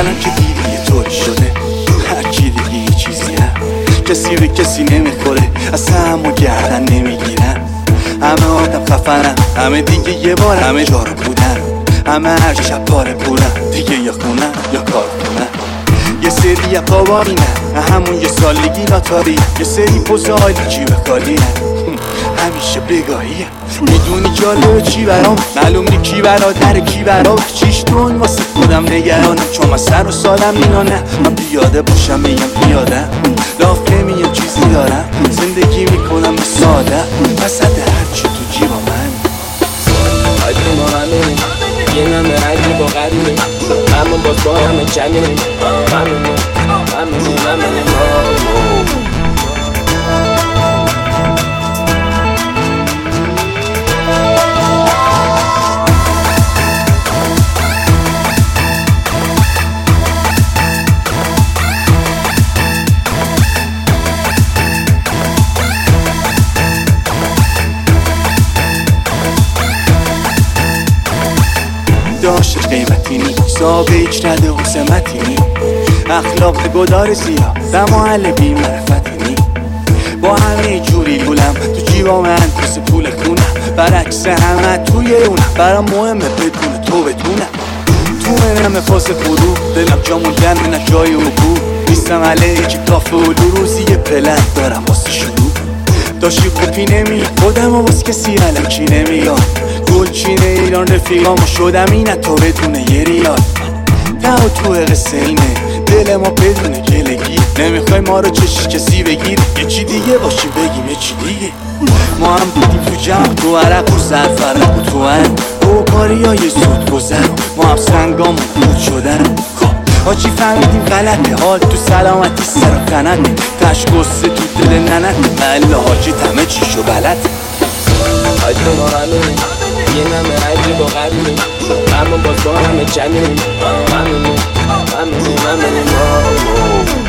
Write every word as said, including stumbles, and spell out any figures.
من که دیدی یه طوری شده، هر کی دیگه یه چیزی هم، کسی به کسی نمیخوره، اصلا همو گردن نمیگیرن. همه آدم خفنن، همه دیگه یه بار همه جارو بودن، همه هر شب پاره پورن، دیگه یا خونن یا کار کنن. یه سری قوارینن، همون یه سالگی ناتاری، یه سری پوزه حالی جیب خالینن، همیشه بگاهیه. میدونی جالبه چی برام، معلوم نی کی برادر کی برام، چیش دون واسه خودم نگرانم، چون من سر و سالم اینا نه. من بیاده باشم میگم بیادم، لاف نمیم چیزی دارم، زندگی میکنم ساده، وسط هرچی تو جیبا من. حاجی ما همینیم، یه همه عجیب و غریبیم، اما باز با همه جمعیم، همینیم همینیم همینیم ما. داشت قیمتی نی، صاحب هیچ نده و سمتی نی، اخلاق گدار زیاد و محل بی معرفتی نی. با همه جوری گولم تو جیبا من کس پول خونم، برعکس همه توی اونم، برام مهمه بدون تو بتونم. تو منم فاس فرو، دلم جا موندن نه جای عبور، نیستم علیه که کافه و روزی یه پلن دارم واسه شروع. داشتی خوبی نمی خودم و باز کسی علکی نمیاد، گلچین ایران رفیقامو شدم اینه تا بدونه یه ریال. نه و تو قصه اینه دل ما بدونه گلگی، نمیخوای ما رو چشی کسی بگیر، یه چی دیگه باشیم بگیم یه چی دیگه. ما هم بودیم تو جمع، تو عرق و زرفرق و تو هم و کاری های زود گذر، ما هم سنگامون بود شدن. حاجی فهمیدیم غلطه، حال تو سلامتی سر و خنده، تش گسته تو دل ننت، محل حاجی همه چیشو بلد. حاجی ما همینیم، یه همه عجیب و غریبیم، اما باز با همه جمعیم، همینیم همینیم همینیم ما.